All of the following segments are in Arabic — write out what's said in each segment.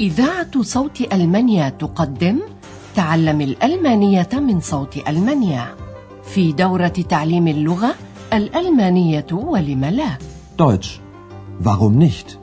إذاعة صوت ألمانيا تقدم تعلم الألمانية من صوت ألمانيا في دورة تعليم اللغة الألمانية ولم لا. Deutsch. Warum nicht?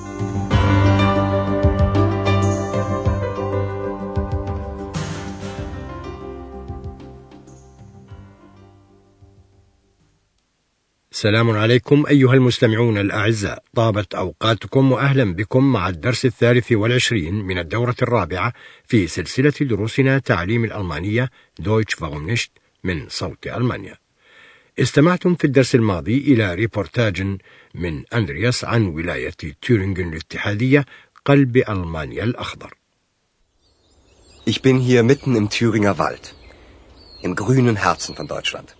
السلام عليكم أيها المستمعون الأعزاء، طابت أوقاتكم وأهلا بكم مع الدرس 23 من الدورة الرابعة في سلسلة دروسنا تعليم الألمانية Deutsch warum nicht من صوت ألمانيا. استمعتم في الدرس الماضي إلى ريبورتاج من أندرياس عن ولاية تورينغن الاتحادية قلب ألمانيا الأخضر. Ich bin hier mitten im Thüringer Wald, im grünen Herzen von Deutschland.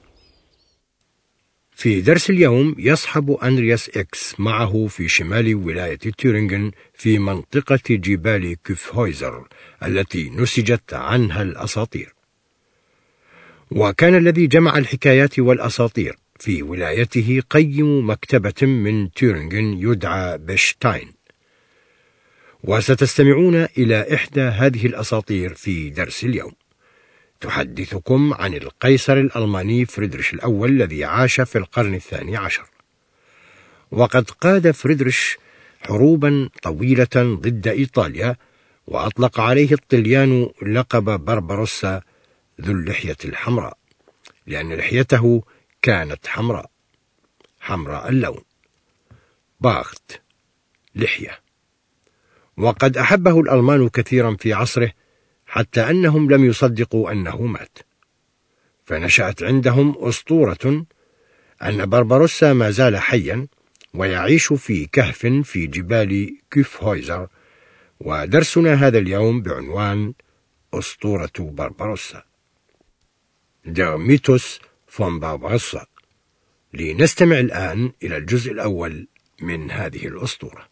في درس اليوم يصحب أندرياس إكس معه في شمال ولاية تورينغن في منطقة جبال كوفهويزر التي نسجت عنها الأساطير. وكان الذي جمع الحكايات والأساطير في ولايته قيم مكتبة من تورينغن يدعى بشتاين. وستستمعون إلى إحدى هذه الأساطير في درس اليوم. تحدثكم عن القيصر الألماني فريدريش الأول الذي عاش في القرن 12. وقد قاد فريدريش حروبا طويلة ضد إيطاليا، وأطلق عليه الطليان لقب بربروسا ذو اللحية الحمراء، لأن لحيته كانت حمراء اللون، باخت لحية. وقد أحبه الألمان كثيرا في عصره حتى أنهم لم يصدقوا أنه مات، فنشأت عندهم أسطورة أن بربروسا ما زال حيا ويعيش في كهف في جبال كوفهويزر. ودرسنا هذا اليوم بعنوان أسطورة بربروسا Der Mythos von Barbarossa. لنستمع الآن إلى الجزء الأول من هذه الأسطورة.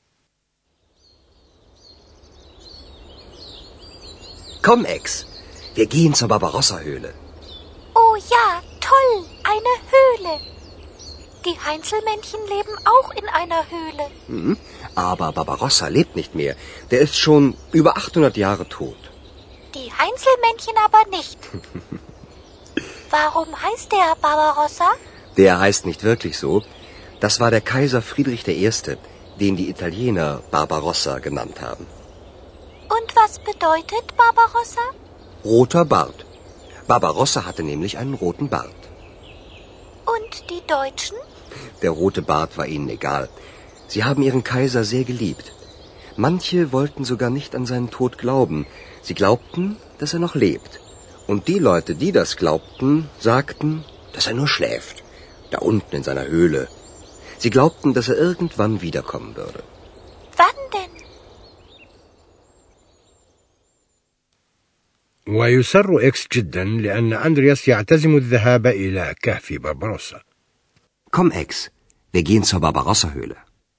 Komm, Ex, wir gehen zur Barbarossa-Höhle. Oh ja, toll, eine Höhle. Die Heinzelmännchen leben auch in einer Höhle. Aber Barbarossa lebt nicht mehr. Der ist schon über 800 Jahre tot. Die Heinzelmännchen aber nicht. Warum heißt der Barbarossa? Der heißt nicht wirklich so. Das war der Kaiser Friedrich I., den die Italiener Barbarossa genannt haben. Und was bedeutet Barbarossa? Roter Bart. Barbarossa hatte nämlich einen roten Bart. Und die Deutschen? Der rote Bart war ihnen egal. Sie haben ihren Kaiser sehr geliebt. Manche wollten sogar nicht an seinen Tod glauben. Sie glaubten, dass er noch lebt. Und die Leute, die das glaubten, sagten, dass er nur schläft, da unten in seiner Höhle. Sie glaubten, dass er irgendwann wiederkommen würde. Wann denn? ويسر إكس جدا لأن أندرياس يعتزم الذهاب إلى كهف بربروسا. Komm, Ex, wir gehen zur Barbarossa-Höhle.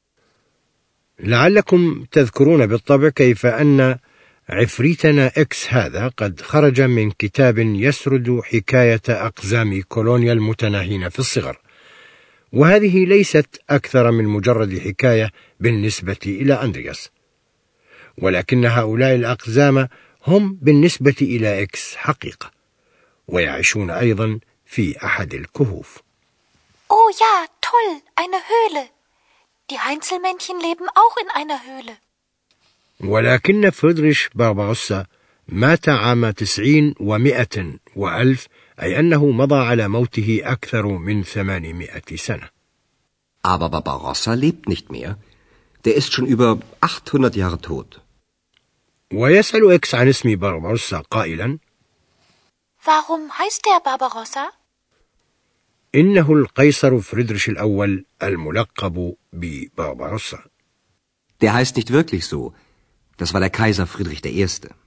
لعلكم تذكرون بالطبع كيف أن عفريتنا إكس هذا قد خرج من كتاب يسرد حكاية أقزام كولونيا المتناهين في الصغر، وهذه ليست أكثر من مجرد حكاية بالنسبة إلى أندرياس، ولكن هؤلاء الأقزام هم بالنسبة إلى إكس حقيقة، ويعيشون أيضا في أحد الكهوف. Oh ja, toll, eine Höhle. Die Heinzelmännchen leben auch in einer Höhle. ولكن فريدريش بارباروسا مات عام 90 و100 و1000، أي أنه مضى على موته أكثر من 800 سنة. Aber Barbarossa lebt nicht mehr. Der ist schon über 800 Jahre tot. ويسأل إكس عن اسم بارباروسا قائلا: Warum heißt der Barbarossa? إنه القيصر فريدريش الأول الملقب ببارباروسا. Der heißt nicht wirklich so. Das war der Kaiser Friedrich I.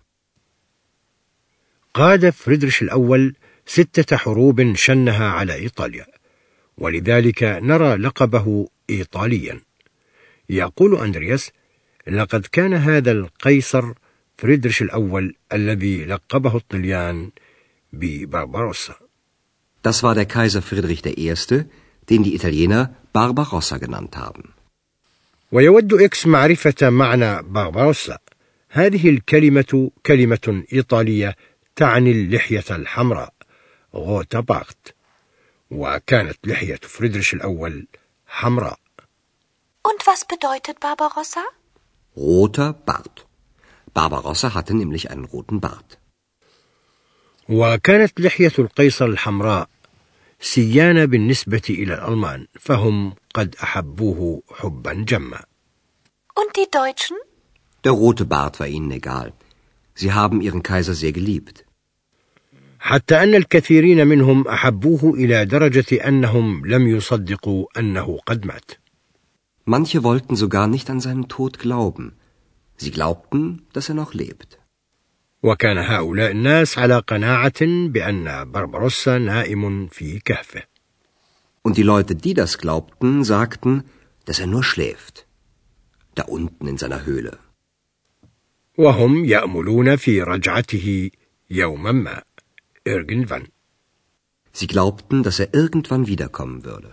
قاد فريدريش الأول 6 حروب شنها على إيطاليا، ولذلك نرى لقبه إيطاليا. يقول أندرياس: لقد كان هذا القيصر فريدريش الأول الذي لقبه الطليان ببارباروسا. Das war der Kaiser Friedrich I., den die Italiener Barbarossa genannt haben. ويود إكس معرفة معنى بارباروسا، هذه الكلمة كلمة إيطالية تعني اللحية الحمراء غوتا بارت، وكانت لحية فريدريش الأول حمراء. Und was bedeutet Barbarossa? Roter Bart. Barbarossa hatte nämlich einen roten Bart. وكانت لحية القيصر الحمراء سيانة بالنسبة إلى الألمان، فهم قد أحبوه حبا جما. Und die Deutschen? Der rote Bart war ihnen egal. Sie haben ihren Kaiser sehr geliebt. حتى أن الكثيرين منهم أحبوه إلى درجة أنهم لم يصدقوا أنه قد مات. Manche wollten sogar nicht an seinen Tod glauben. Sie glaubten, dass er noch lebt. وكان هؤلاء الناس على قناعة بأن بربروسا نائم في كهفه. Und die Leute, die das glaubten, sagten, dass er nur schläft. Da unten in seiner Höhle. وهم يأملون في رجعته يوما ما. Irgendwann. Sie glaubten, dass er irgendwann wiederkommen würde.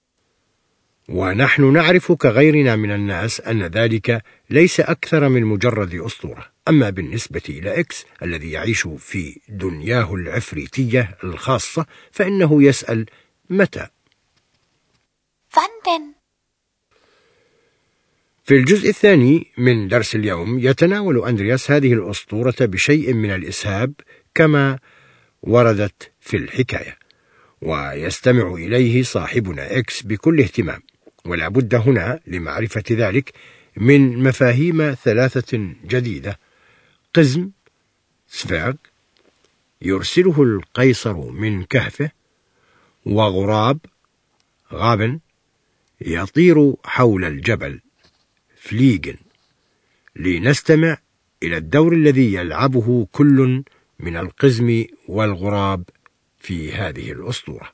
ونحن نعرف كغيرنا من الناس أن ذلك ليس أكثر من مجرد أسطورة. أما بالنسبة إلى إكس الذي يعيش في دنياه العفريتية الخاصة فإنه يسأل متى؟ Wann denn? في الجزء الثاني من درس اليوم يتناول أندرياس هذه الأسطورة بشيء من الإسهاب كما وردت في الحكاية، ويستمع إليه صاحبنا إكس بكل اهتمام. ولا بد هنا لمعرفة ذلك من مفاهيم ثلاثة جديدة: قزم سفيرغ يرسله القيصر من كهفه، وغراب غابن يطير حول الجبل فليجن. لنستمع إلى الدور الذي يلعبه كل من القزم والغراب في هذه الأسطورة.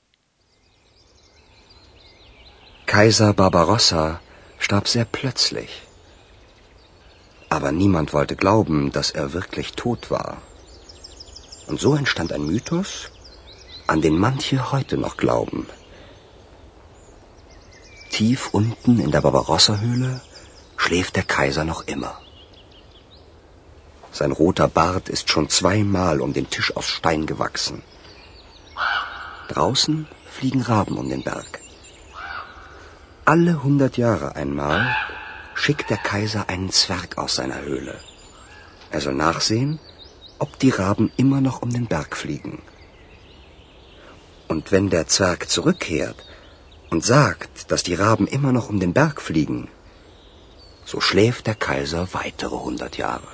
Kaiser Barbarossa starb sehr plötzlich. Aber niemand wollte glauben, dass er wirklich tot war. Und so entstand ein Mythos, an den manche heute noch glauben. Tief unten in der Barbarossa-Höhle schläft der Kaiser noch immer. Sein roter Bart ist schon 2-mal um den Tisch aus Stein gewachsen. Draußen fliegen Raben um den Berg. Alle 100 Jahre einmal schickt der Kaiser einen Zwerg aus seiner Höhle. Er soll nachsehen, ob die Raben immer noch um den Berg fliegen. Und wenn der Zwerg zurückkehrt und sagt, dass die Raben immer noch um den Berg fliegen, so schläft der Kaiser weitere 100 Jahre.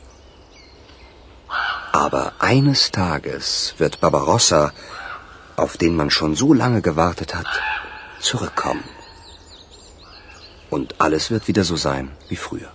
Aber eines Tages wird Barbarossa, auf den man schon so lange gewartet hat, zurückkommen. Und alles wird wieder so sein wie früher.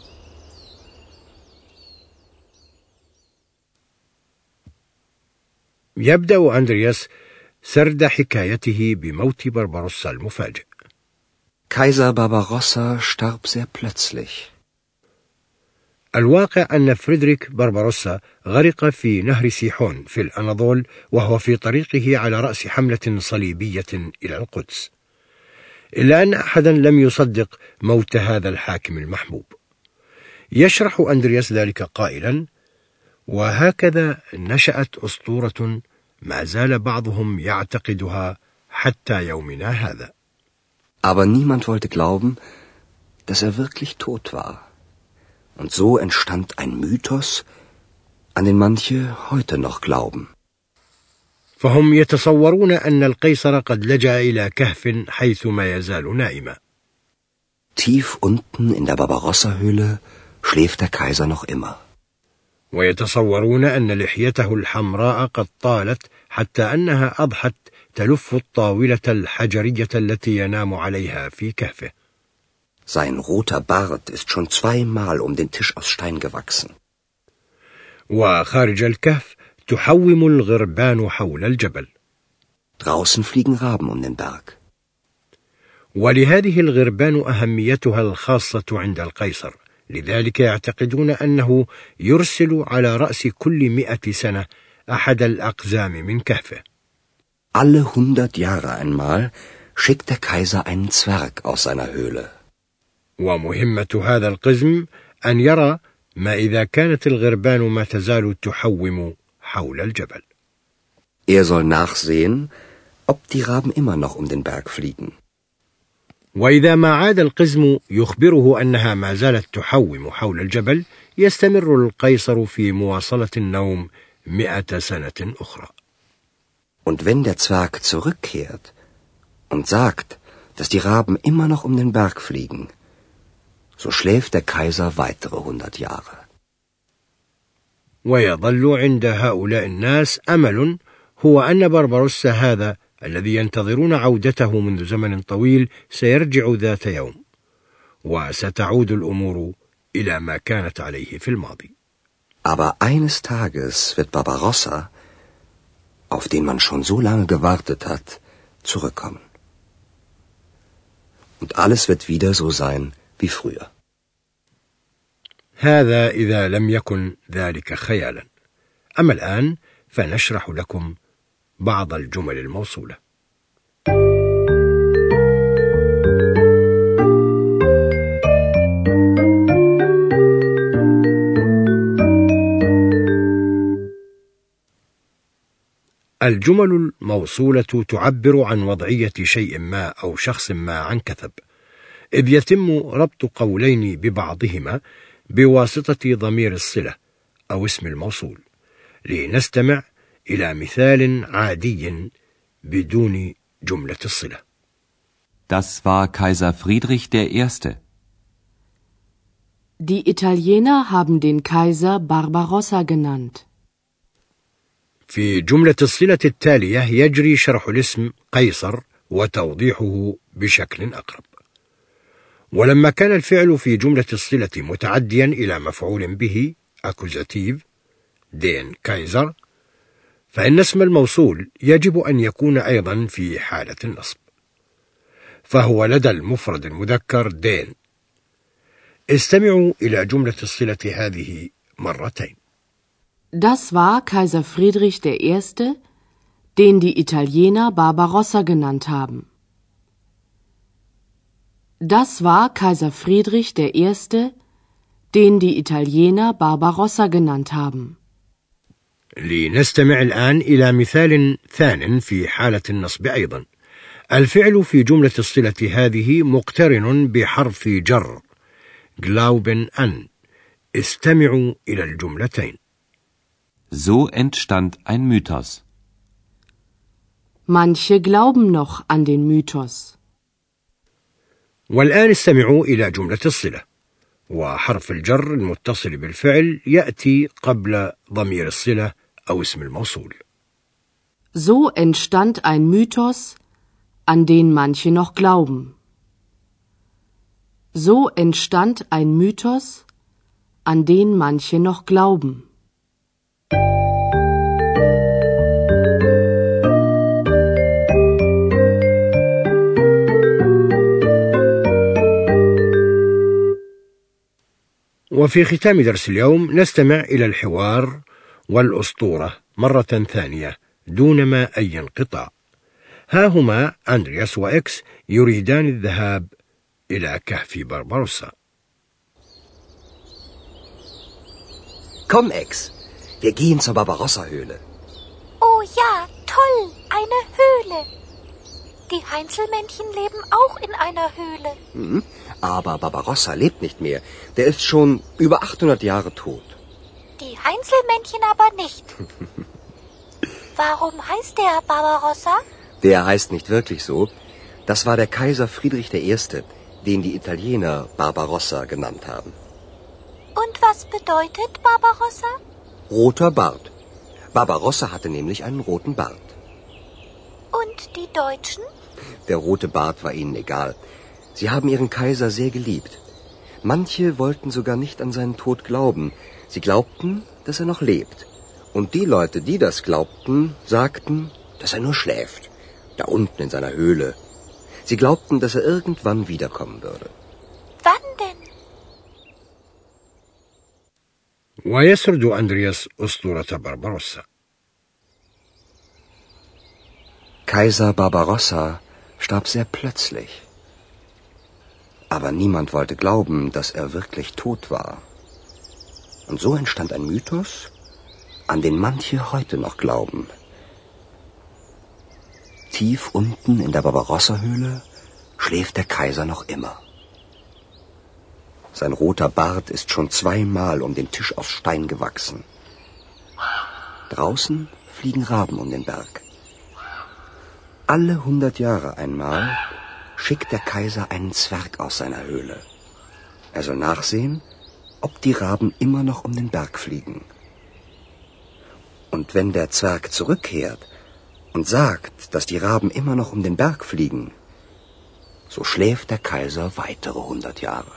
يبدأ أندرياس سرد حكايته بموت بربروسا المفاجئ. Kaiser Barbarossa starb sehr plötzlich. الواقع أن فريدريك بربروسا غرق في نهر سيحون في الأناضول وهو في طريقه على رأس حملة صليبية إلى القدس، إلا أن أحدا لم يصدق موت هذا الحاكم المحبوب. يشرح أندرياس ذلك قائلا: وهكذا نشأت أسطورة ما زال بعضهم يعتقدها حتى يومنا هذا. Aber niemand wollte glauben, dass er wirklich tot war. Und so entstand ein Mythos, an den manche heute noch glauben. فهم يتصورون أن القيصر قد لجأ إلى كهف حيثما يزال نائما. Tief unten in der Barbarossa-Höhle schläft der Kaiser noch immer. ويتصورون أن لحيته الحمراء قد طالت حتى أنها أضحت تلف الطاولة الحجرية التي ينام عليها في كهفه. Sein roter Bart ist schon 2-mal um den Tisch aus Stein gewachsen. وخارج الكهف تحوم الغربان حول الجبل. Draußen fliegen Raben um den Berg. ولهذه الغربان أهميتها الخاصة عند القيصر، لذلك يعتقدون أنه يرسل على رأس كل 100 سنة أحد الأقزام من كهفه. Alle 100 Jahre einmal schickt der Kaiser einen Zwerg aus seiner Höhle. ومهمة هذا القزم أن يرى ما إذا كانت الغربان ما تزال تحوم حول الجبل. soll nachsehen, ob die Raben immer noch um den Berg fliegen. وإذا ما عاد القزم يخبره أنها ما زالت تحوم حول الجبل، يستمر القيصر في مواصلة النوم 100 سنة أخرى. Und wenn der Zwerg zurückkehrt und sagt, dass die Raben immer noch um den Berg fliegen, so schläft der Kaiser weitere 100 Jahre. ويظل عند هؤلاء الناس أمل، هو أن بربروسا هذا الذي ينتظرون عودته منذ زمن طويل سيرجع ذات يوم، وستعود الأمور إلى ما كانت عليه في الماضي. Aber eines Tages wird Barbarossa, auf den man schon so lange gewartet hat, zurückkommen. Und alles wird wieder so sein wie früher. هذا إذا لم يكن ذلك خيالا. أما الآن فنشرح لكم بعض الجمل الموصولة. الجمل الموصولة تعبر عن وضعية شيء ما أو شخص ما عن كثب، إذ يتم ربط قولين ببعضهما بواسطة ضمير الصلة أو اسم الموصول. لنستمع إلى مثال عادي بدون جملة الصلة. Das war Kaiser Friedrich I. Die Italiener haben den Kaiser Barbarossa genannt. في جملة الصلة التالية يجري شرح الاسم قيصر وتوضيحه بشكل أقرب. ولما كان الفعل في جملة الصلة متعديا إلى مفعول به أكوزاتيف دين كايزر، فإن اسم الموصول يجب أن يكون أيضا في حالة النصب، فهو لدى المفرد المذكر دين. استمعوا إلى جملة الصلة هذه مرتين. Das war Kaiser Friedrich I., den die Italiener Barbarossa genannt haben. Das war Kaiser Friedrich I., den die Italiener Barbarossa genannt haben. لنستمع الآن إلى مثال ثان في حالة النصب أيضا. الفعل في جملة الصلة هذه مقترن بحرف جر glauben an. استمعوا إلى الجملتين. So entstand ein Mythos. Manche glauben noch an den Mythos. والآن استمعوا إلى جملة الصلة، وحرف الجر المتصل بالفعل يأتي قبل ضمير الصلة أو اسم الموصول. So entstand ein Mythos, an den manche noch glauben. So entstand ein Mythos, an den manche noch glauben. وفي ختام درس اليوم نستمع إلى الحوار والأسطورة مرة ثانية دون ما أي انقطاع. ها هما أندرياس وإكس يريدان الذهاب إلى كهف بربروسا. Komm, Ex, wir gehen zur Barbarossa-Höhle. Oh ja, toll, eine Höhle. Die Heinzelmännchen leben auch in einer Höhle. Aber Barbarossa lebt nicht mehr. Der ist schon über 800 Jahre tot. Die Heinzelmännchen aber nicht. Warum heißt der Barbarossa? Der heißt nicht wirklich so. Das war der Kaiser Friedrich I., den die Italiener Barbarossa genannt haben. Und was bedeutet Barbarossa? Roter Bart. Barbarossa hatte nämlich einen roten Bart. Und die Deutschen? Der rote Bart war ihnen egal. Sie haben ihren Kaiser sehr geliebt. Manche wollten sogar nicht an seinen Tod glauben. Sie glaubten, dass er noch lebt. Und die Leute, die das glaubten, sagten, dass er nur schläft, da unten in seiner Höhle. Sie glaubten, dass er irgendwann wiederkommen würde. Wann denn? ويسرد أندرياس أسطورة بربروسا. Kaiser Barbarossa starb sehr plötzlich. Aber niemand wollte glauben, dass er wirklich tot war. Und so entstand ein Mythos, an den manche heute noch glauben. Tief unten in der Barbarossa-Höhle schläft der Kaiser noch immer. Sein roter Bart ist schon 2-mal um den Tisch aus Stein gewachsen. Draußen fliegen Raben um den Berg. Alle 100 Jahre einmal schickt der Kaiser einen Zwerg aus seiner Höhle. Er soll nachsehen, ob die Raben immer noch um den Berg fliegen. Und wenn der Zwerg zurückkehrt und sagt, dass die Raben immer noch um den Berg fliegen, so schläft der Kaiser weitere 100 Jahre.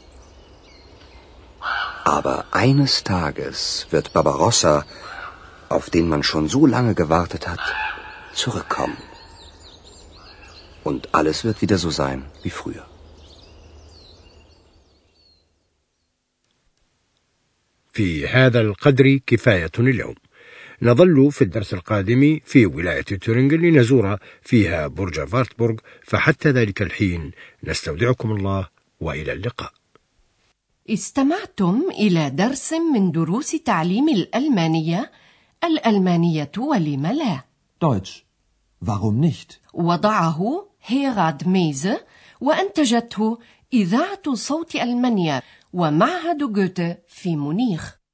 Aber eines Tages wird Barbarossa, auf den man schon so lange gewartet hat, zurückkommen. Und alles wird wieder so sein wie früher. في هذا القدر كفاية اليوم. نظل في الدرس القادم في ولاية تورينغن لنزور فيها برج فارتبورغ، فحتى ذلك الحين نستودعكم الله وإلى اللقاء. استمعتم إلى درس من دروس تعليم الألمانية ولم لا. Deutsch. Warum nicht? وضعه هيراد ميزه وأنتجته إذاعة صوت ألمانيا ومعهد جوته في مونيخ.